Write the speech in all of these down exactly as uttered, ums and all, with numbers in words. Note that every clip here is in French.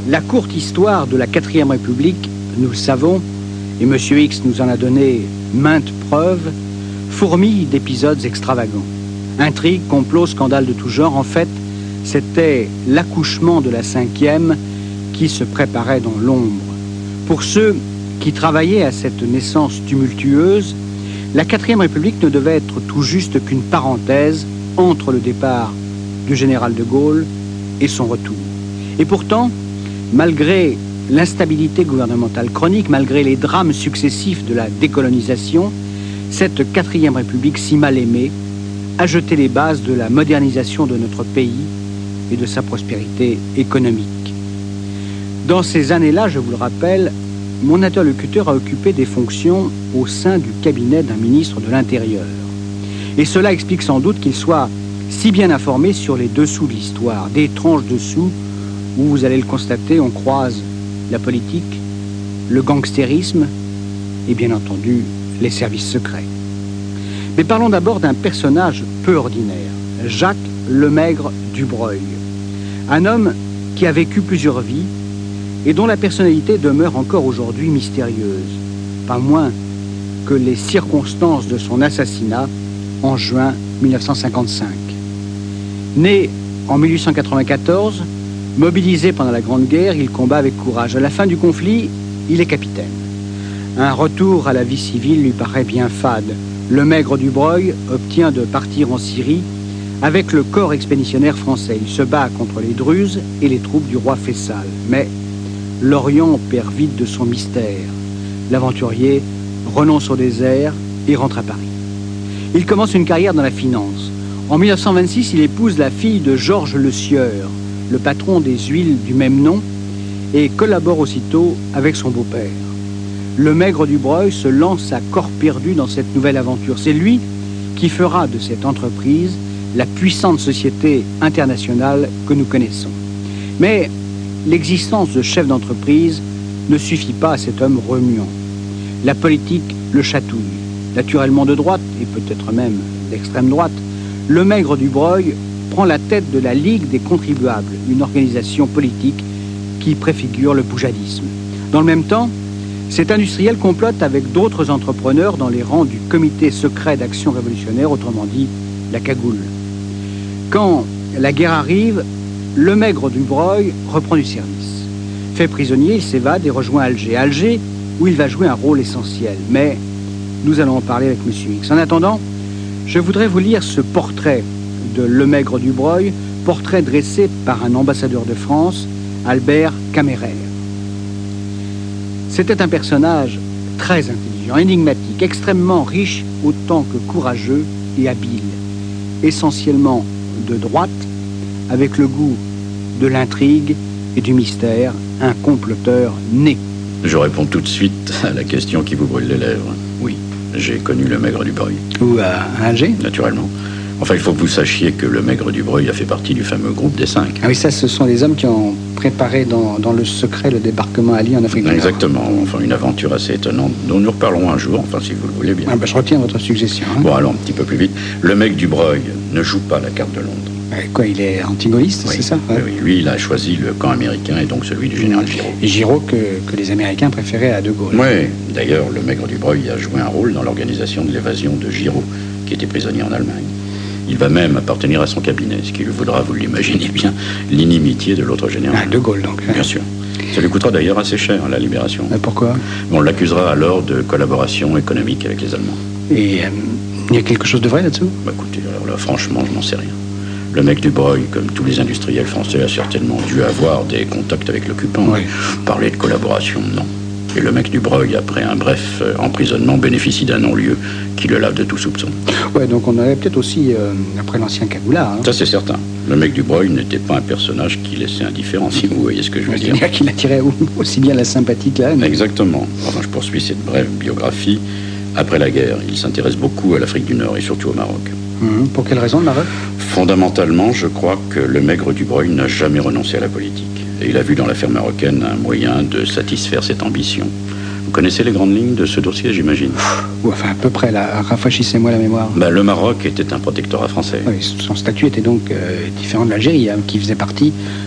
La courte histoire de la quatrième République, nous le savons, et M. X nous en a donné maintes preuves, fourmille d'épisodes extravagants. Intrigues, complots, scandales de tout genre. En fait, c'était l'accouchement de la cinquième qui se préparait dans l'ombre. Pour ceux qui travaillaient à cette naissance tumultueuse, la quatrième République ne devait être tout juste qu'une parenthèse entre le départ du général de Gaulle et son retour. Et pourtant, malgré l'instabilité gouvernementale chronique, malgré les drames successifs de la décolonisation, cette quatrième République si mal aimée a jeté les bases de la modernisation de notre pays et de sa prospérité économique. Dans ces années-là, je vous le rappelle, mon interlocuteur a occupé des fonctions au sein du cabinet d'un ministre de l'Intérieur. Et cela explique sans doute qu'il soit si bien informé sur les dessous de l'histoire, d'étranges dessous où, vous allez le constater, on croise la politique, le gangstérisme et bien entendu les services secrets. Mais parlons d'abord d'un personnage peu ordinaire, Jacques Lemaigre du Breuil. Un homme qui a vécu plusieurs vies et dont la personnalité demeure encore aujourd'hui mystérieuse, pas moins que les circonstances de son assassinat en juin mille neuf cent cinquante-cinq. Né en mille huit cent quatre-vingt-quatorze, mobilisé pendant la Grande Guerre, il combat avec courage. À la fin du conflit, il est capitaine. Un retour à la vie civile lui paraît bien fade. Lemaigre du Breuil obtient de partir en Syrie avec le corps expéditionnaire français. Il se bat contre les Druzes et les troupes du roi Faisal. Mais l'Orient perd vite de son mystère. L'aventurier renonce au désert et rentre à Paris. Il commence une carrière dans la finance. En mille neuf cent vingt-six, il épouse la fille de Georges Le Sieur, le patron des huiles du même nom, et collabore aussitôt avec son beau-père. Lemaigre du Breuil se lance à corps perdu dans cette nouvelle aventure. C'est lui qui fera de cette entreprise la puissante société internationale que nous connaissons. Mais l'existence de chef d'entreprise ne suffit pas à cet homme remuant. La politique le chatouille. Naturellement de droite, et peut-être même d'extrême droite, Lemaigre du Breuil prend la tête de la Ligue des contribuables, une organisation politique qui préfigure le poujadisme. Dans le même temps, cet industriel complote avec d'autres entrepreneurs dans les rangs du comité secret d'action révolutionnaire, autrement dit, la cagoule. Quand la guerre arrive, Lemaigre du Breuil reprend du service. Fait prisonnier, il s'évade et rejoint Alger. Alger, où il va jouer un rôle essentiel. Mais nous allons en parler avec M. X. En attendant, je voudrais vous lire ce portrait de Lemaigre du Breuil, portrait dressé par un ambassadeur de France, Albert Caméraire. C'était un personnage très intelligent, énigmatique, extrêmement riche autant que courageux et habile, essentiellement de droite, avec le goût de l'intrigue et du mystère, un comploteur né. Je réponds tout de suite à la question qui vous brûle les lèvres. Oui, j'ai connu Lemaigre du Breuil. Ou à Alger ? Naturellement. Enfin, il faut que vous sachiez que Lemaigre du Breuil a fait partie du fameux groupe des cinq. Ah oui, ça, ce sont les hommes qui ont préparé dans, dans le secret le débarquement Ali en Afrique du Nord. Exactement. Enfin, une aventure assez étonnante dont nous reparlerons un jour, enfin, si vous le voulez bien. Ah ben, je retiens votre suggestion. Hein. Bon, allons un petit peu plus vite. Lemaigre du Breuil ne joue pas la carte de Londres. Et quoi, il est anti-gaulliste, oui. c'est ça? Ouais. Oui, lui, il a choisi le camp américain et donc celui du général Giraud. Et Giraud que, que les Américains préféraient à De Gaulle. Oui, d'ailleurs, Lemaigre du Breuil a joué un rôle dans l'organisation de l'évasion de Giraud, qui était prisonnier en Allemagne. Il va même appartenir à son cabinet, ce qui lui vaudra, vous l'imaginez bien, l'inimitié de l'autre général. Ah, De Gaulle, donc. Bien sûr. Ça lui coûtera d'ailleurs assez cher, la libération. Mais pourquoi? On l'accusera alors de collaboration économique avec les Allemands. Et euh, il y a quelque chose de vrai là-dessous? Bah écoutez, alors là, franchement, je n'en sais rien. Le mec du Breuil, comme tous les industriels français, a certainement dû avoir des contacts avec l'occupant. Oui. Parler de collaboration, non. Et le mec du Breuil, après un bref euh, emprisonnement, bénéficie d'un non-lieu qui le lave de tout soupçon. Ouais, donc on avait peut-être aussi, euh, après l'ancien Cagoula... Hein. Ça, c'est certain. Le mec du Breuil n'était pas un personnage qui laissait indifférent, si vous voyez ce que je veux dire. C'est-à-dire qu'il attirait aussi bien la sympathie que la haine. Exactement. Enfin, je poursuis cette brève biographie. Après la guerre, il s'intéresse beaucoup à l'Afrique du Nord et surtout au Maroc. Mmh. Pour quelle raison, le Maroc? Fondamentalement, je crois que le maigre du Breuil n'a jamais renoncé à la politique. Et il a vu dans l'affaire marocaine un moyen de satisfaire cette ambition. Vous connaissez les grandes lignes de ce dossier, j'imagine? Ou enfin, à peu près, là. Rafraîchissez-moi la mémoire. Ben, le Maroc était un protectorat français. Oui, son statut était donc euh, différent de l'Algérie, hein, qui faisait partie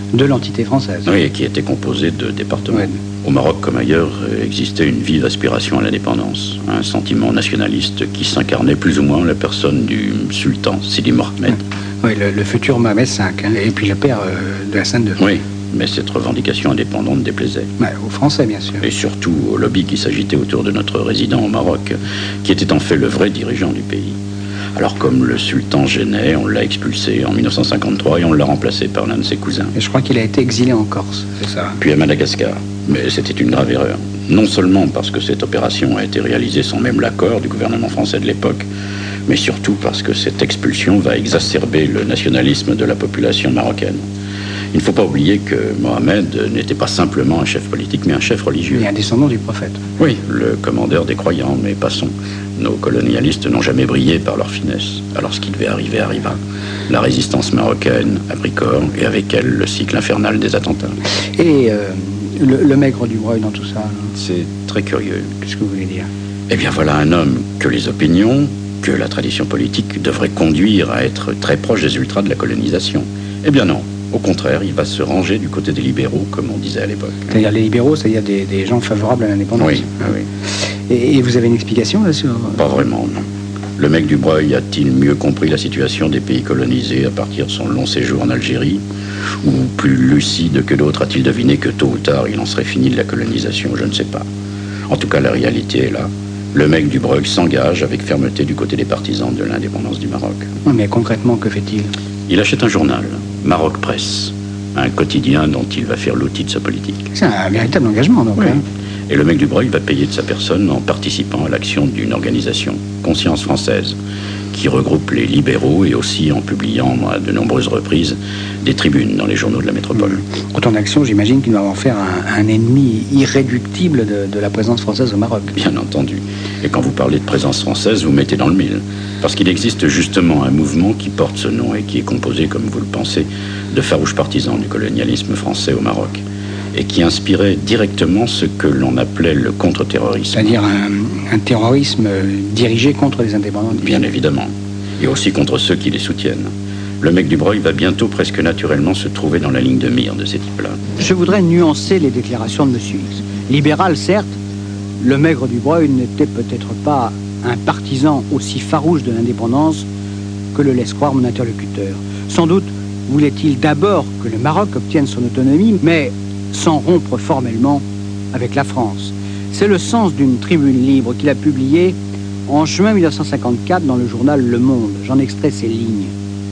De l'entité française. Oui, et qui était composée de départements. Ouais. Au Maroc comme ailleurs, existait une vive aspiration à l'indépendance, un sentiment nationaliste qui s'incarnait plus ou moins en la personne du sultan Sidi Mohamed. Oui, le, le futur Mohamed cinq, hein, et puis le père euh, de Hassan deux. Oui, mais cette revendication indépendante déplaisait. Ouais, aux Français, bien sûr. Et surtout au lobby qui s'agitait autour de notre résident au Maroc, qui était en fait le vrai dirigeant du pays. Alors comme le sultan gênait, on l'a expulsé en mille neuf cent cinquante-trois et on l'a remplacé par l'un de ses cousins. Et je crois qu'il a été exilé en Corse, c'est ça? Puis à Madagascar. Mais c'était une grave erreur. Non seulement parce que cette opération a été réalisée sans même l'accord du gouvernement français de l'époque, mais surtout parce que cette expulsion va exacerber le nationalisme de la population marocaine. Il ne faut pas oublier que Mohamed n'était pas simplement un chef politique, mais un chef religieux. Et un descendant du prophète. Oui, le commandeur des croyants, mais passons. Nos colonialistes n'ont jamais brillé par leur finesse. Alors ce qui devait arriver arriva. La résistance marocaine a pris corps, et avec elle le cycle infernal des attentats. Et euh, le, le maigre du Breuil dans tout ça, hein. C'est très curieux. Qu'est-ce que vous voulez dire? Eh bien voilà un homme que les opinions, que la tradition politique devraient conduire à être très proche des ultras de la colonisation. Eh bien non. Au contraire, il va se ranger du côté des libéraux, comme on disait à l'époque. C'est-à-dire les libéraux, c'est-à-dire des, des gens favorables à l'indépendance. Oui, oui. Et, et vous avez une explication là sur... Pas vraiment, non. Le mec du Breuil a-t-il mieux compris la situation des pays colonisés à partir de son long séjour en Algérie? Ou plus lucide que d'autres a-t-il deviné que tôt ou tard il en serait fini de la colonisation? Je ne sais pas. En tout cas, la réalité est là. Le mec du Breuil s'engage avec fermeté du côté des partisans de l'indépendance du Maroc. Mais concrètement, que fait-il? Il achète un journal, Maroc Presse, un quotidien dont il va faire l'outil de sa politique. C'est un véritable engagement, donc. Oui. Hein. Et le mec du Breuil va payer de sa personne en participant à l'action d'une organisation, Conscience Française, qui regroupe les libéraux et aussi en publiant à de nombreuses reprises des tribunes dans les journaux de la métropole. Mmh. Autant d'actions, j'imagine qu'il doit en faire un, un ennemi irréductible de, de la présence française au Maroc. Bien entendu. Et quand vous parlez de présence française, vous mettez dans le mille. Parce qu'il existe justement un mouvement qui porte ce nom et qui est composé, comme vous le pensez, de farouches partisans du colonialisme français au Maroc. Et qui inspirait directement ce que l'on appelait le contre-terrorisme. C'est-à-dire un, un terrorisme dirigé contre les indépendants. Bien évidemment. Et aussi contre ceux qui les soutiennent. Le mec du Breuil va bientôt presque naturellement se trouver dans la ligne de mire de ces types-là. Je voudrais nuancer les déclarations de M. X. Libéral, certes, le maigre du Breuil n'était peut-être pas un partisan aussi farouche de l'indépendance que le laisse croire mon interlocuteur. Sans doute voulait-il d'abord que le Maroc obtienne son autonomie, mais sans rompre formellement avec la France. C'est le sens d'une tribune libre qu'il a publiée en juin mille neuf cent cinquante-quatre dans le journal Le Monde. J'en extrais ces lignes.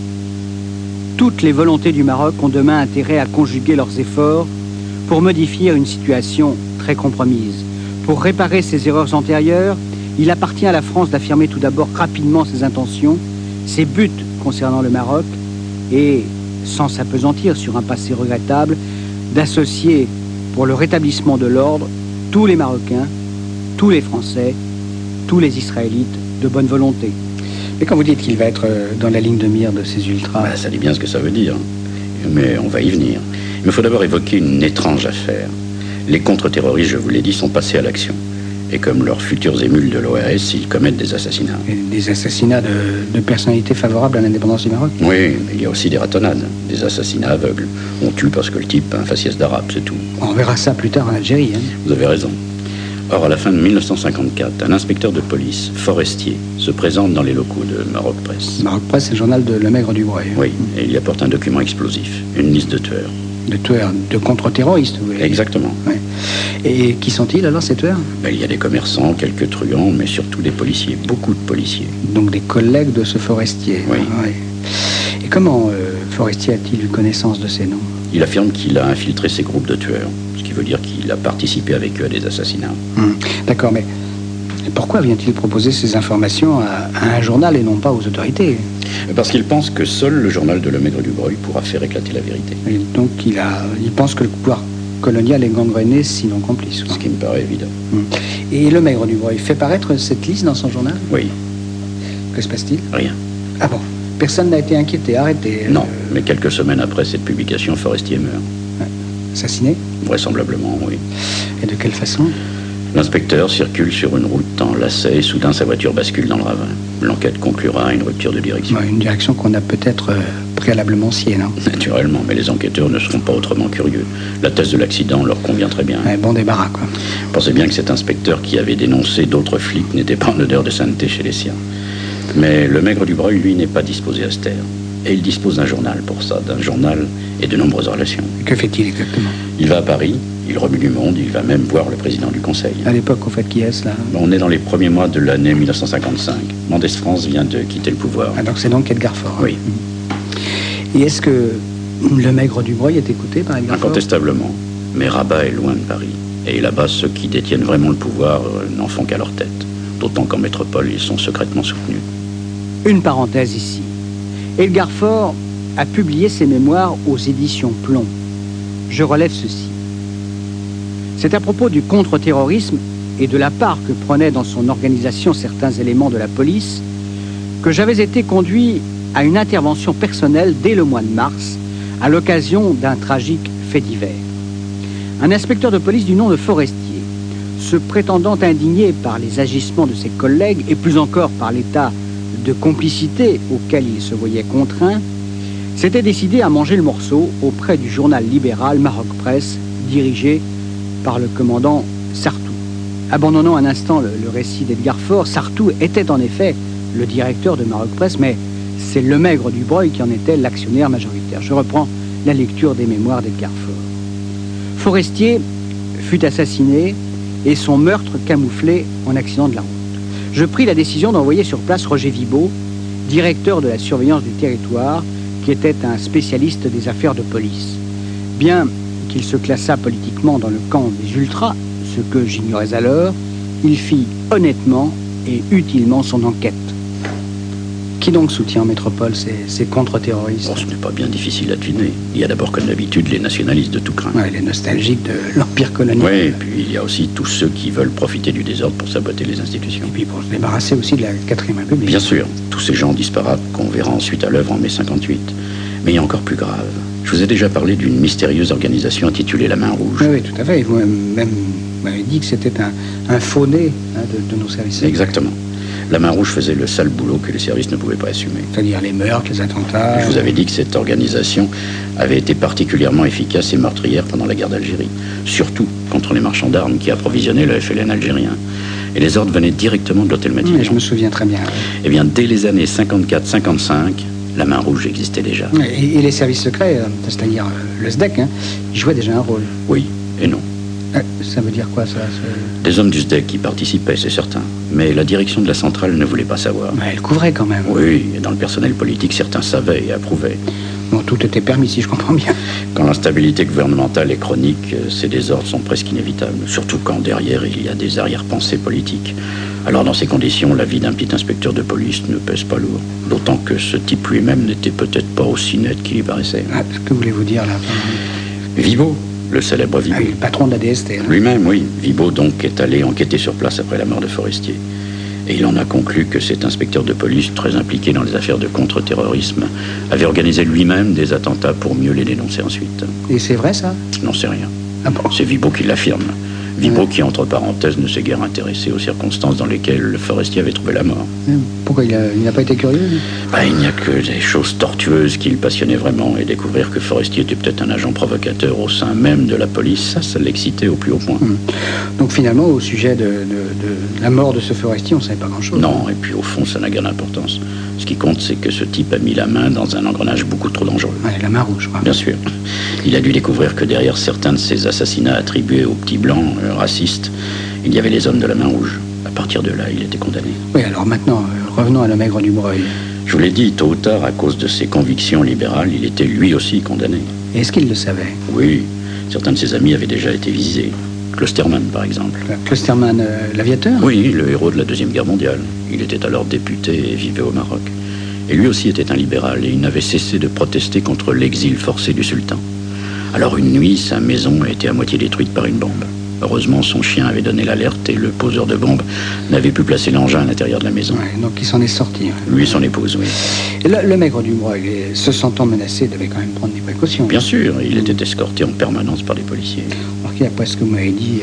Toutes les volontés du Maroc ont demain intérêt à conjuguer leurs efforts pour modifier une situation très compromise. Pour réparer ses erreurs antérieures, il appartient à la France d'affirmer tout d'abord rapidement ses intentions, ses buts concernant le Maroc et, sans s'appesantir sur un passé regrettable, d'associer pour le rétablissement de l'ordre tous les Marocains, tous les Français, tous les Israélites de bonne volonté. Mais quand vous dites qu'il va être dans la ligne de mire de ces ultras... Bah, ça dit bien ce que ça veut dire. Mais on va y venir. Il me faut d'abord évoquer une étrange affaire. Les contre-terroristes, je vous l'ai dit, sont passés à l'action. Et comme leurs futurs émules de l'O R S, ils commettent des assassinats. Et des assassinats de, de personnalités favorables à l'indépendance du Maroc? Oui, mais il y a aussi des ratonnades, des assassinats aveugles. On tue parce que le type a un faciès d'arabe, c'est tout. On verra ça plus tard en Algérie. Hein. Vous avez raison. Or, à la fin de mille neuf cent cinquante-quatre, un inspecteur de police, Forestier, se présente dans les locaux de Maroc Presse. Maroc Presse, c'est le journal de Le Maigre du Breuil. Oui, et il y apporte un document explosif, une liste de tueurs. De tueurs, de contre-terroristes, vous voulez dire? Exactement. Oui. Et qui sont-ils alors, ces tueurs? Ben, il y a des commerçants, quelques truands, mais surtout des policiers, beaucoup de policiers. Donc des collègues de ce Forestier. Oui. Oui. Et comment euh, Forestier a-t-il eu connaissance de ces noms? Il affirme qu'il a infiltré ces groupes de tueurs, ce qui veut dire qu'il a participé avec eux à des assassinats. Hum, D'accord, mais pourquoi vient-il proposer ces informations à, à un journal et non pas aux autorités? Parce qu'il pense que seul le journal de Le Maigre du Breuil pourra faire éclater la vérité. Et donc il, a, il pense que le pouvoir colonial est gangréné, sinon complice. Quoi. Ce qui me paraît évident. Hum. Et Le Maigre du Breuil fait paraître cette liste dans son journal? Oui. Que se passe-t-il? Rien. Ah bon? Personne n'a été inquiété, arrêté? Non, euh... mais quelques semaines après cette publication, Forestier meurt. Ouais. Assassiné? Vraisemblablement, oui. Et de quelle façon? L'inspecteur circule sur une route en lacet et soudain sa voiture bascule dans le ravin. L'enquête conclura à une rupture de direction. Ouais, une direction qu'on a peut-être euh, préalablement scié, non? Naturellement, mais les enquêteurs ne seront pas autrement curieux. La thèse de l'accident leur convient très bien. Ouais, bon débarras, quoi. Pensez bien que cet inspecteur qui avait dénoncé d'autres flics n'était pas en odeur de sainteté chez les siens. Mais le maigre du Breuil, lui, n'est pas disposé à se taire. Et il dispose d'un journal pour ça, d'un journal et de nombreuses relations. Que fait-il exactement? Il va à Paris, il remue du monde, il va même voir le président du Conseil. À l'époque, au fait, qui est-ce, là? On est dans les premiers mois de l'année mille neuf cent cinquante-cinq. Mendès France vient de quitter le pouvoir. Ah, donc c'est donc Edgar Faure. Oui. Et est-ce que le maigre du Breuil est écouté par Edgar Faure? Incontestablement. Mais Rabat est loin de Paris. Et là-bas, ceux qui détiennent vraiment le pouvoir euh, n'en font qu'à leur tête. D'autant qu'en métropole, ils sont secrètement soutenus. Une parenthèse ici. Edgar Faure a publié ses mémoires aux éditions Plomb. Je relève ceci. C'est à propos du contre-terrorisme et de la part que prenaient dans son organisation certains éléments de la police que j'avais été conduit à une intervention personnelle dès le mois de mars à l'occasion d'un tragique fait divers. Un inspecteur de police du nom de Forestier, se prétendant indigné par les agissements de ses collègues et plus encore par l'état de complicité auquel il se voyait contraint, s'était décidé à manger le morceau auprès du journal libéral Maroc Presse, dirigé par le commandant Sartou. Abandonnons un instant le, le récit d'Edgar Faure. Sartou était en effet le directeur de Maroc Presse, mais c'est le maigre du Breuil qui en était l'actionnaire majoritaire. Je reprends la lecture des mémoires d'Edgar Faure. Forestier fut assassiné et son meurtre camouflé en accident de la route. Je pris la décision d'envoyer sur place Roger Vibaud, directeur de la surveillance du territoire, qui était un spécialiste des affaires de police. Bien qu'il se classât politiquement dans le camp des ultras, ce que j'ignorais alors, il fit honnêtement et utilement son enquête. Qui donc soutient en métropole ces, ces contre-terroristes? Oh, ce n'est pas bien difficile à deviner. Il y a d'abord, comme d'habitude, les nationalistes de tout crin. Ouais, les nostalgiques de l'Empire colonial. Oui, et puis il y a aussi tous ceux qui veulent profiter du désordre pour saboter les institutions. Et puis pour se débarrasser aussi de la quatrième République. Bien sûr, tous ces gens disparates qu'on verra ensuite à l'œuvre en mai cinquante-huit. Mais il y a encore plus grave. Je vous ai déjà parlé d'une mystérieuse organisation intitulée La Main Rouge. Oui, oui, tout à fait. Et vous même m'avez dit que c'était un, un faux-né hein, de, de nos services. Exactement. La Main Rouge faisait le sale boulot que les services ne pouvaient pas assumer. C'est-à-dire les meurtres, les attentats... Je vous avais dit que cette organisation avait été particulièrement efficace et meurtrière pendant la guerre d'Algérie. Surtout contre les marchands d'armes qui approvisionnaient le F L N algérien. Et les ordres venaient directement de l'hôtel Matignon. Oui, je me souviens très bien. Eh bien, dès les années cinquante-quatre cinquante-cinq, La Main Rouge existait déjà. Et, et les services secrets, c'est-à-dire le S D E C, hein, ils jouaient déjà un rôle. Oui et non. Ça veut dire quoi, ça ce... Des hommes du S D E C qui participaient, c'est certain. Mais la direction de la centrale ne voulait pas savoir. Mais elle couvrait quand même. Oui, et dans le personnel politique, certains savaient et approuvaient. Bon, tout était permis, si je comprends bien. Quand l'instabilité gouvernementale est chronique, ces désordres sont presque inévitables. Surtout quand derrière, il y a des arrière-pensées politiques. Alors, dans ces conditions, la vie d'un petit inspecteur de police ne pèse pas lourd. D'autant que ce type lui-même n'était peut-être pas aussi net qu'il y paraissait. Ah, que voulez-vous dire, là? Vibaud, le célèbre Vibaud. Ah, oui, le patron de la D S T. Hein. Lui-même, oui. Vibaud, donc, est allé enquêter sur place après la mort de Forestier. Et il en a conclu que cet inspecteur de police, très impliqué dans les affaires de contre-terrorisme, avait organisé lui-même des attentats pour mieux les dénoncer ensuite. Et c'est vrai, ça? Je n'en sais rien. Ah bon? C'est Vibaud qui l'affirme. Vibaud Ouais. qui, entre parenthèses, ne s'est guère intéressé aux circonstances dans lesquelles le Forestier avait trouvé la mort. Pourquoi il a- il n'a pas été curieux, lui? Bah, il n'y a que des choses tortueuses qui le passionnaient vraiment, et découvrir que Forestier était peut-être un agent provocateur au sein même de la police, ça, ça l'excitait au plus haut point. Hum. Donc finalement, au sujet de, de- de la mort de ce Forestier, on ne savait pas grand-chose. Non, et puis au fond, ça n'a guère d'importance. Ce qui compte, c'est que ce type a mis la main dans un engrenage beaucoup trop dangereux. Ouais, la main rouge, quoi. Bien sûr. Il a dû découvrir que derrière certains de ces assassinats attribués aux petits blancs euh, racistes, il y avait les hommes de la Main Rouge. À partir de là, il était condamné. Oui, alors maintenant, euh, revenons à le maigre du Breuil. Je vous l'ai dit, tôt ou tard, à cause de ses convictions libérales, il était lui aussi condamné. Et est-ce qu'il le savait? Oui, certains de ses amis avaient déjà été visés. Klosterman, par exemple. Klosterman, euh, l'aviateur? Oui, le héros de la Deuxième Guerre mondiale. Il était alors député et vivait au Maroc. Et lui aussi était un libéral, et il n'avait cessé de protester contre l'exil forcé du sultan. Alors une nuit, sa maison a été à moitié détruite par une bombe. Heureusement, son chien avait donné l'alerte et le poseur de bombe n'avait pu placer l'engin à l'intérieur de la maison. Ouais, donc il s'en est sorti. Ouais. Lui et son épouse, oui. Et le, le maigre du Breuil, se sentant menacé, devait quand même prendre des précautions. Bien sûr, il était escorté en permanence par des policiers. Remarquez, après ce que vous m'avez dit, euh, des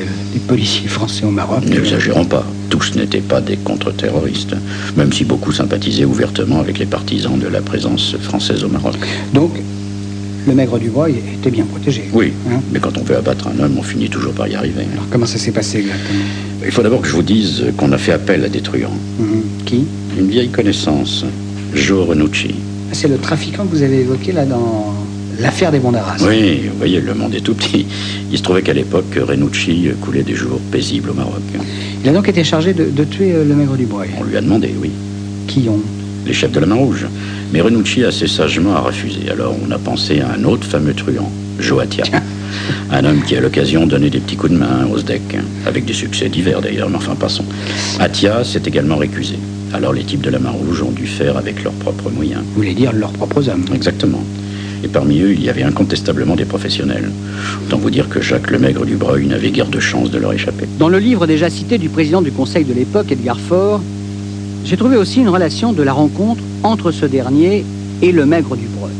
policiers français au Maroc. N'exagérons pas, tous n'étaient pas des contre-terroristes, même si beaucoup sympathisaient ouvertement avec les partisans de la présence française au Maroc. Donc, le Maigre du Breuil était bien protégé. Oui, hein? Mais quand on veut abattre un homme, on finit toujours par y arriver. Alors, comment ça s'est passé exactement? Il faut d'abord que je vous dise qu'on a fait appel à des truands. Mmh. Qui? Une vieille connaissance, Joe Renucci. C'est le trafiquant que vous avez évoqué là dans l'affaire des Bondarras. Oui, vous voyez, le monde est tout petit. Il se trouvait qu'à l'époque, Renucci coulait des jours paisibles au Maroc. Il a donc été chargé de, de tuer le Maigre du Breuil. On lui a demandé, oui. Qui ont? Les chefs de la Main Rouge. Mais Renucci assez sagement a refusé. Alors on a pensé à un autre fameux truand, Joe Attia. Un homme qui, à l'occasion, donnait des petits coups de main au S D E C, avec des succès divers d'ailleurs, mais enfin passons. Attia s'est également récusé. Alors les types de la Main Rouge ont dû faire avec leurs propres moyens. Vous voulez dire leurs propres hommes? Exactement. Et parmi eux, il y avait incontestablement des professionnels. Autant vous dire que Jacques le Maigre du Breuil n'avait guère de chance de leur échapper. Dans le livre déjà cité du président du Conseil de l'époque, Edgar Faure, j'ai trouvé aussi une relation de la rencontre entre ce dernier et le Maigre du Breuil.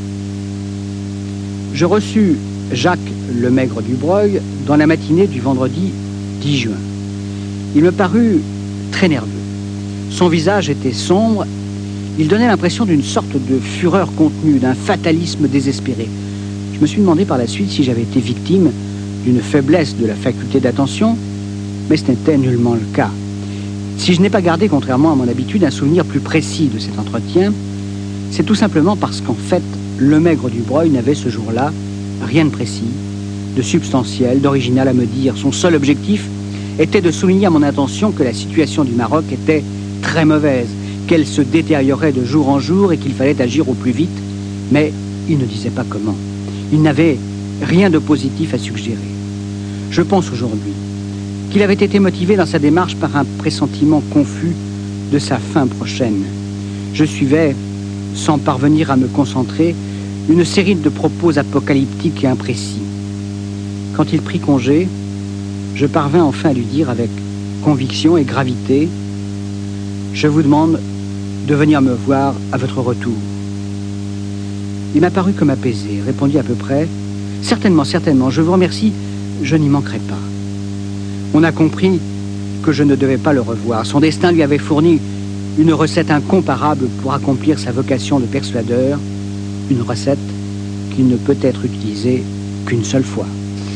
Je reçus Jacques le Maigre du Breuil dans la matinée du vendredi dix juin. Il me parut très nerveux. Son visage était sombre. Il donnait l'impression d'une sorte de fureur contenue, d'un fatalisme désespéré. Je me suis demandé par la suite si j'avais été victime d'une faiblesse de la faculté d'attention, mais ce n'était nullement le cas. Si je n'ai pas gardé, contrairement à mon habitude, un souvenir plus précis de cet entretien, c'est tout simplement parce qu'en fait, le Maigre du Breuil n'avait ce jour-là rien de précis, de substantiel, d'original à me dire. Son seul objectif était de souligner à mon intention que la situation du Maroc était très mauvaise, qu'elle se détériorait de jour en jour et qu'il fallait agir au plus vite, mais il ne disait pas comment. Il n'avait rien de positif à suggérer. Je pense aujourd'hui qu'il avait été motivé dans sa démarche par un pressentiment confus de sa fin prochaine. Je suivais, sans parvenir à me concentrer, une série de propos apocalyptiques et imprécis. Quand il prit congé, je parvins enfin à lui dire avec conviction et gravité: « Je vous demande de venir me voir à votre retour. » Il m'a paru comme apaisé, répondit à peu près: « Certainement, certainement, je vous remercie, je n'y manquerai pas. » On a compris que je ne devais pas le revoir. Son destin lui avait fourni une recette incomparable pour accomplir sa vocation de persuadeur, une recette qui ne peut être utilisée qu'une seule fois.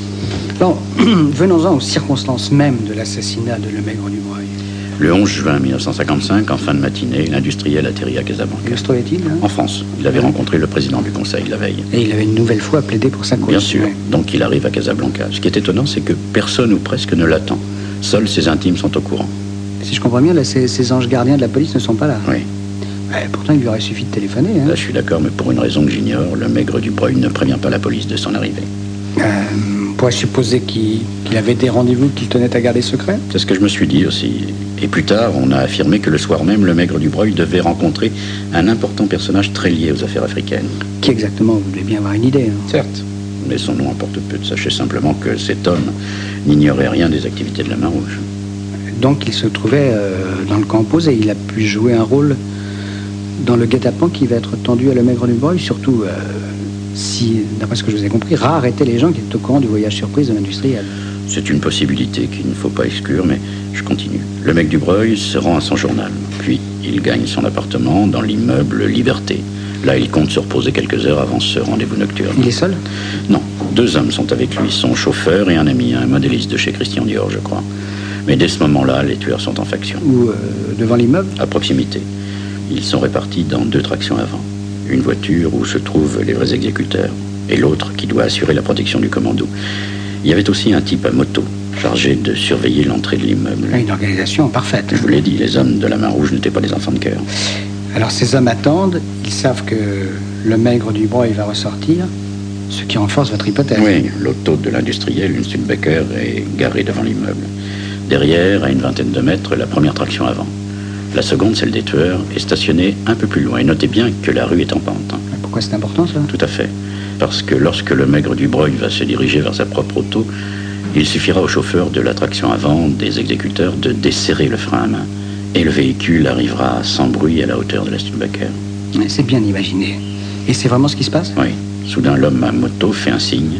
Bon, venons-en aux circonstances mêmes de l'assassinat de Le Maigre du Breuil. Le onze juin mille neuf cent cinquante-cinq, en fin de matinée, l'industriel atterrit à Casablanca. Où se trouvait-il hein? En France. Il avait rencontré le président du Conseil la veille. Et il avait une nouvelle fois plaidé pour sa cause. Bien sûr. Ouais. Donc il arrive à Casablanca. Ce qui est étonnant, c'est que personne ou presque ne l'attend. Seuls ses intimes sont au courant. Si je comprends bien, là, ces, ces anges gardiens de la police ne sont pas là. Oui. Ouais, pourtant, il lui aurait suffi de téléphoner. Hein. Là, je suis d'accord, mais pour une raison que j'ignore, le Maigre du Breuil ne prévient pas la police de son arrivée. Euh, on pourrait supposer qu'il, qu'il avait des rendez-vous qu'il tenait à garder secrets. C'est ce que je me suis dit aussi. Et plus tard, on a affirmé que le soir même, le Maigre du Breuil devait rencontrer un important personnage très lié aux affaires africaines. Qui exactement? Vous devez bien avoir une idée. Hein. Certes, mais son nom importe peu. Sachez simplement que cet homme n'ignorait rien des activités de la Main Rouge. Donc il se trouvait euh, dans le camp opposé. Il a pu jouer un rôle dans le guet-apens qui va être tendu à le Maigre du Breuil, surtout euh, si, d'après ce que je vous ai compris, rares étaient les gens qui étaient au courant du voyage surprise de l'industriel. C'est une possibilité qu'il ne faut pas exclure, mais je continue. Le Maigre du Breuil se rend à son journal. Puis, il gagne son appartement dans l'immeuble Liberté. Là, il compte se reposer quelques heures avant ce rendez-vous nocturne. Il est seul? Non, deux hommes sont avec lui, son chauffeur et un ami, un modéliste de chez Christian Dior, je crois. Mais dès ce moment-là, les tueurs sont en faction. Ou euh, devant l'immeuble? À proximité. Ils sont répartis dans deux tractions avant. Une voiture où se trouvent les vrais exécuteurs, et l'autre qui doit assurer la protection du commando. Il y avait aussi un type à moto, chargé de surveiller l'entrée de l'immeuble. Une organisation parfaite. Je vous l'ai dit, les hommes de la Main Rouge n'étaient pas des enfants de cœur. Alors ces hommes attendent, ils savent que le Maigre du Breuil va ressortir, ce qui renforce votre hypothèse. Oui, l'auto de l'industriel, une Studebaker, est garée devant l'immeuble. Derrière, à une vingtaine de mètres, la première traction avant. La seconde, celle des tueurs, est stationnée un peu plus loin. Et notez bien que la rue est en pente. Pourquoi c'est important, ça? Tout à fait. Parce que lorsque le Maigre du Breuil va se diriger vers sa propre auto, il suffira au chauffeur de la traction avant des exécuteurs de desserrer le frein à main. Et le véhicule arrivera sans bruit à la hauteur de la Studebaker. C'est bien imaginé. Et c'est vraiment ce qui se passe? Oui. Soudain, l'homme à moto fait un signe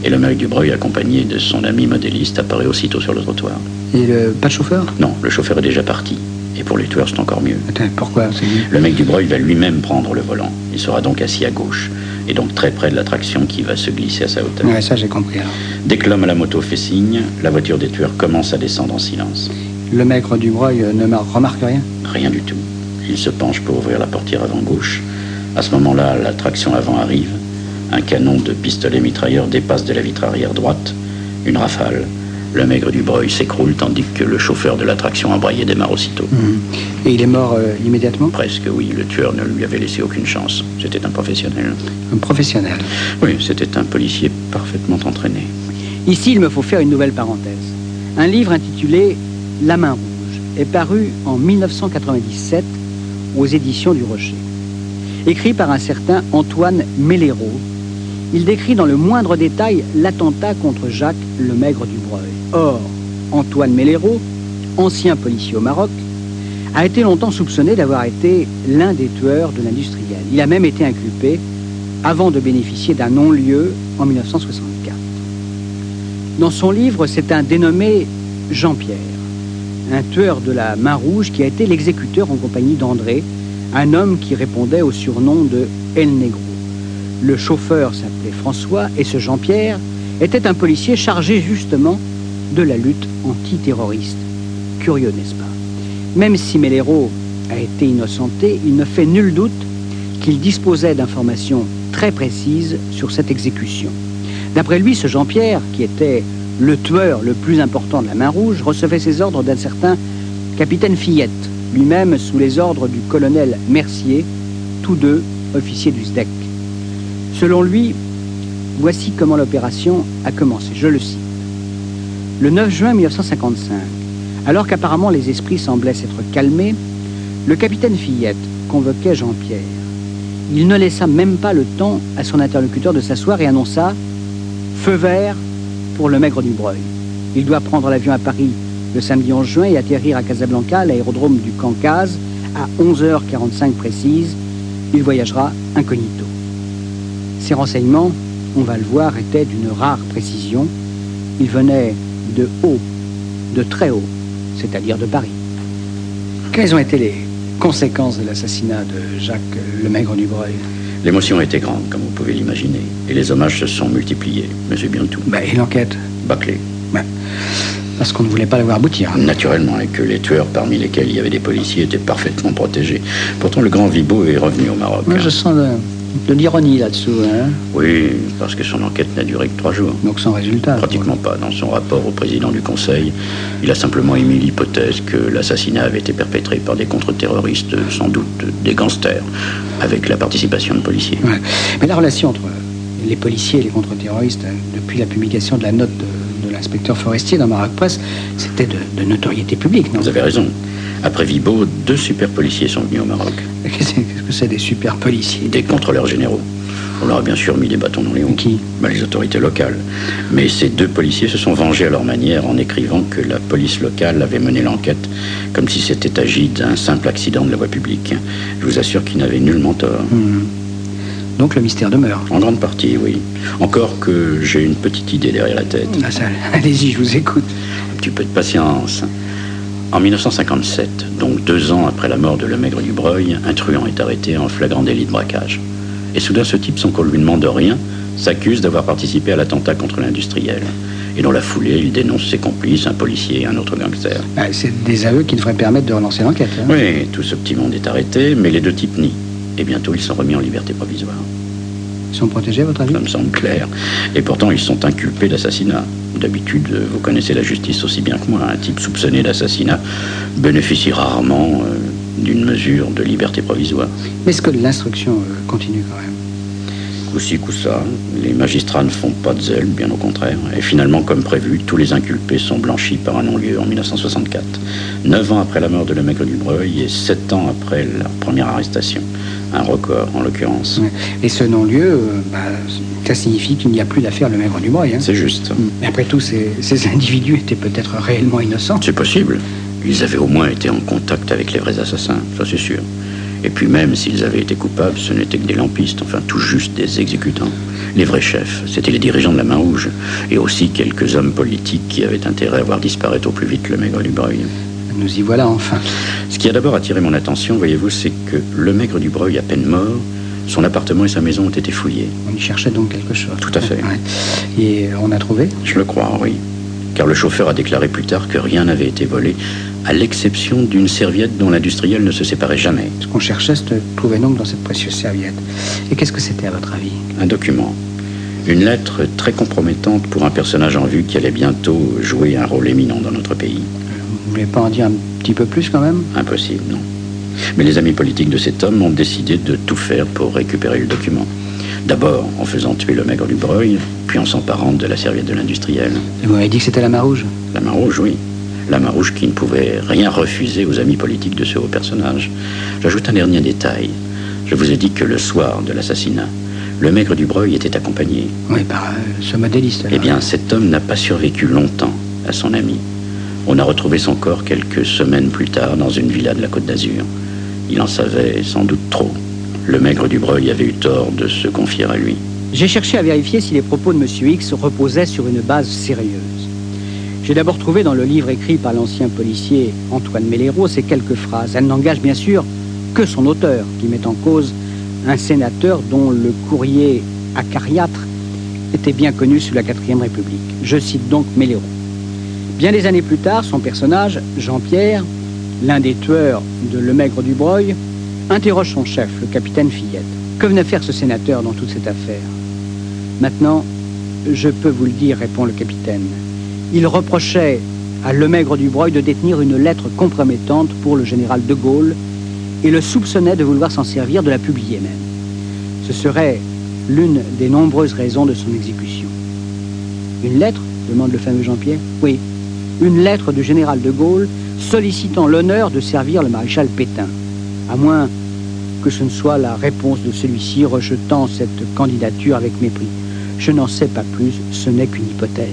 Et le mec du Breuil, accompagné de son ami modéliste, apparaît aussitôt sur le trottoir. Et le... pas de chauffeur? Non, le chauffeur est déjà parti. Et pour les tueurs, c'est encore mieux. Attends, pourquoi? C'est lui. Le mec du Breuil va lui-même prendre le volant. Il sera donc assis à gauche, et donc très près de l'attraction qui va se glisser à sa hauteur. Ouais, ça j'ai compris alors. Dès que l'homme à la moto fait signe, la voiture des tueurs commence à descendre en silence. Le maigre du Breuil ne remarque rien? Rien du tout. Il se penche pour ouvrir la portière avant gauche. À ce moment-là, la traction avant arrive. Un canon de pistolet mitrailleur dépasse de la vitre arrière droite. Une rafale. Le maigre du Breuil s'écroule tandis que le chauffeur de l'attraction embrayé démarre aussitôt. Mmh. Et il est mort euh, immédiatement? Presque, oui. Le tueur ne lui avait laissé aucune chance. C'était un professionnel. Un professionnel? Oui, c'était un policier parfaitement entraîné. Ici, il me faut faire une nouvelle parenthèse. Un livre intitulé « La main rouge » est paru en mille neuf cent quatre-vingt-dix-sept aux éditions du Rocher. Écrit par un certain Antoine Melero, il décrit dans le moindre détail l'attentat contre Jacques le Maigre du Breuil. Or, Antoine Melero, ancien policier au Maroc, a été longtemps soupçonné d'avoir été l'un des tueurs de l'industriel. Il a même été inculpé avant de bénéficier d'un non-lieu en mille neuf cent soixante-quatre. Dans son livre, c'est un dénommé Jean-Pierre, un tueur de la main rouge qui a été l'exécuteur en compagnie d'André, un homme qui répondait au surnom de El Negro. Le chauffeur s'appelait François et ce Jean-Pierre était un policier chargé justement de la lutte antiterroriste. Curieux, n'est-ce pas? Même si Melero a été innocenté, il ne fait nul doute qu'il disposait d'informations très précises sur cette exécution. D'après lui, ce Jean-Pierre, qui était le tueur le plus important de la main rouge, recevait ses ordres d'un certain capitaine Fillette, lui-même sous les ordres du colonel Mercier, tous deux officiers du S D E C. Selon lui, voici comment l'opération a commencé, je le cite. Le neuf juin mille neuf cent cinquante-cinq, alors qu'apparemment les esprits semblaient s'être calmés, le capitaine Fillette convoquait Jean-Pierre. Il ne laissa même pas le temps à son interlocuteur de s'asseoir et annonça « Feu vert pour le Maigre du Breuil. Il doit prendre l'avion à Paris le samedi onze juin et atterrir à Casablanca, l'aérodrome du Cancase, à onze heures quarante-cinq précises. Il voyagera incognito. » Ces renseignements, on va le voir, étaient d'une rare précision. Ils venaient de haut, de très haut, c'est-à-dire de Paris. Quelles ont été les conséquences de l'assassinat de Jacques le Maigre du Breuil? L'émotion a été grande, comme vous pouvez l'imaginer, et les hommages se sont multipliés, mais c'est bien tout. Bah, et l'enquête? Bâclée. Bah, parce qu'on ne voulait pas la voir aboutir. Naturellement, et que les tueurs, parmi lesquels il y avait des policiers, étaient parfaitement protégés. Pourtant, le grand Vibo est revenu au Maroc. Moi, je sens de, de l'ironie là-dessous. Hein? Oui, parce que son enquête n'a duré que trois jours. Donc sans résultat? Pratiquement pas. Dans son rapport au président du Conseil, il a simplement émis l'hypothèse que l'assassinat avait été perpétré par des contre-terroristes, sans doute des gangsters, avec la participation de policiers. Ouais. Mais la relation entre les policiers et les contre-terroristes, depuis la publication de la note de, de l'inspecteur Forestier dans Maroc Presse, c'était de, de notoriété publique, non? Vous avez raison. Après Vibo, deux super policiers sont venus au Maroc. Qu'est-ce que c'est des super policiers? Des contrôleurs généraux. On leur a bien sûr mis des bâtons dans les roues. Qui? Ben, les autorités locales. Mais ces deux policiers se sont vengés à leur manière en écrivant que la police locale avait mené l'enquête comme si c'était agi d'un simple accident de la voie publique. Je vous assure qu'ils n'avaient nullement tort. Mmh. Donc le mystère demeure. En grande partie, oui. Encore que j'ai une petite idée derrière la tête. Ah, ça, allez-y, je vous écoute. Un petit peu de patience. En mille neuf cent cinquante-sept, donc deux ans après la mort de Le Maigre du Breuil, un truand est arrêté en flagrant délit de braquage. Et soudain, ce type, sans qu'on lui demande rien, s'accuse d'avoir participé à l'attentat contre l'industriel. Et dans la foulée, il dénonce ses complices, un policier et un autre gangster. Ah, c'est des aveux qui devraient permettre de relancer l'enquête. Hein? Oui, tout ce petit monde est arrêté, mais les deux types nient. Et bientôt, ils sont remis en liberté provisoire. Ils sont protégés, à votre avis? Ça me semble clair. Et pourtant, ils sont inculpés d'assassinat. D'habitude, vous connaissez la justice aussi bien que moi. Un type soupçonné d'assassinat bénéficie rarement euh, d'une mesure de liberté provisoire. Mais est-ce que l'instruction euh, continue quand même? Coup-ci, coup-ça, les magistrats ne font pas de zèle, bien au contraire. Et finalement, comme prévu, tous les inculpés sont blanchis par un non-lieu en mille neuf cent soixante-quatre. Neuf ans après la mort de Le Maigre du Breuil et sept ans après la première arrestation. Un record, en l'occurrence. Ouais. Et ce non-lieu, euh, bah, ça signifie qu'il n'y a plus d'affaire Le Maigre du Breuil. Hein? C'est juste. Mais après tout, ces, ces individus étaient peut-être réellement innocents. C'est possible. Ils avaient au moins été en contact avec les vrais assassins, ça c'est sûr. Et puis même s'ils avaient été coupables, ce n'étaient que des lampistes, enfin tout juste des exécutants. Les vrais chefs, c'étaient les dirigeants de la Main Rouge, et aussi quelques hommes politiques qui avaient intérêt à voir disparaître au plus vite le Maigre du Breuil. Nous y voilà enfin. Ce qui a d'abord attiré mon attention, voyez-vous, c'est que le Maigre du Breuil, à peine mort, son appartement et sa maison ont été fouillés. On y cherchait donc quelque chose. Tout à fait. Ouais. Et on a trouvé ? Je le crois, oui. Car le chauffeur a déclaré plus tard que rien n'avait été volé, à l'exception d'une serviette dont l'industriel ne se séparait jamais. Ce qu'on cherchait se trouvait donc dans cette précieuse serviette. Et qu'est-ce que c'était à votre avis ? Un document. Une lettre très compromettante pour un personnage en vue qui allait bientôt jouer un rôle éminent dans notre pays. Vous voulez pas en dire un petit peu plus quand même ? Impossible, non. Mais les amis politiques de cet homme ont décidé de tout faire pour récupérer le document. D'abord en faisant tuer le Maigre du Breuil, puis en s'emparant de la serviette de l'industriel. Et vous m'avez dit que c'était la Main Rouge ? La Main Rouge, oui. La Main Rouge qui ne pouvait rien refuser aux amis politiques de ce haut personnage. J'ajoute un dernier détail. Je vous ai dit que le soir de l'assassinat, le Maigre du Breuil était accompagné. Oui, par euh, ce modéliste. Eh bien, cet homme n'a pas survécu longtemps à son ami. On a retrouvé son corps quelques semaines plus tard dans une villa de la Côte d'Azur. Il en savait sans doute trop. Le Maigre du Breuil avait eu tort de se confier à lui. J'ai cherché à vérifier si les propos de M. X reposaient sur une base sérieuse. J'ai d'abord trouvé dans le livre écrit par l'ancien policier Antoine Melero ces quelques phrases. Elles n'engagent bien sûr que son auteur, qui met en cause un sénateur dont le courrier acariâtre était bien connu sous la quatrième République. Je cite donc Melero. Bien des années plus tard, son personnage, Jean-Pierre, l'un des tueurs de Le Maigre du Breuil, interroge son chef, le capitaine Fillette. Que venait faire ce sénateur dans toute cette affaire ? Maintenant, je peux vous le dire, répond le capitaine. Il reprochait à Le Maigre du Breuil de détenir une lettre compromettante pour le général de Gaulle et le soupçonnait de vouloir s'en servir, de la publier même. Ce serait l'une des nombreuses raisons de son exécution. Une lettre ? Demande le fameux Jean-Pierre. Oui, une lettre du général de Gaulle sollicitant l'honneur de servir le maréchal Pétain, à moins que ce ne soit la réponse de celui-ci rejetant cette candidature avec mépris. Je n'en sais pas plus, ce n'est qu'une hypothèse.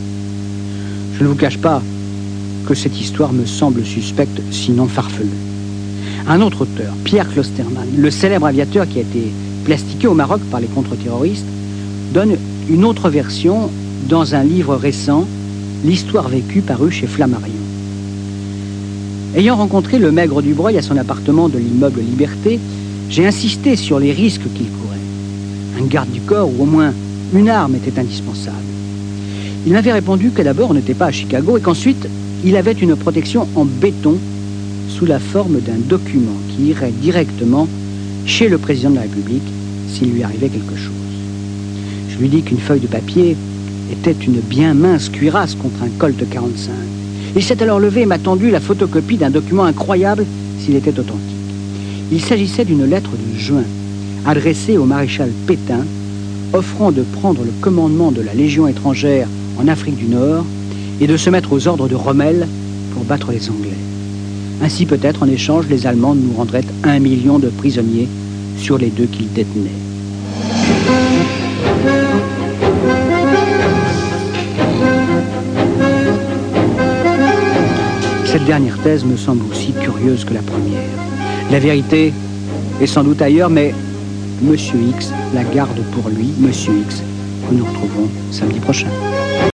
Je ne vous cache pas que cette histoire me semble suspecte, sinon farfelue. Un autre auteur, Pierre Klosterman, le célèbre aviateur qui a été plastiqué au Maroc par les contre-terroristes, donne une autre version dans un livre récent, L'histoire vécue, paru chez Flammarion. Ayant rencontré le Maigre du Breuil à son appartement de l'immeuble Liberté, j'ai insisté sur les risques qu'il courait. Un garde du corps ou au moins une arme était indispensable. Il m'avait répondu que d'abord on n'était pas à Chicago et qu'ensuite il avait une protection en béton sous la forme d'un document qui irait directement chez le président de la République s'il lui arrivait quelque chose. Je lui dis qu'une feuille de papier était une bien mince cuirasse contre un Colt quarante-cinq. Il s'est alors levé et m'a tendu la photocopie d'un document incroyable s'il était authentique. Il s'agissait d'une lettre de juin adressée au maréchal Pétain, offrant de prendre le commandement de la Légion étrangère en Afrique du Nord et de se mettre aux ordres de Rommel pour battre les Anglais. Ainsi peut-être en échange les Allemands nous rendraient un million de prisonniers sur les deux qu'ils détenaient. Cette dernière thèse me semble aussi curieuse que la première. La vérité est sans doute ailleurs, mais M. X la garde pour lui, M. X, que nous retrouvons samedi prochain.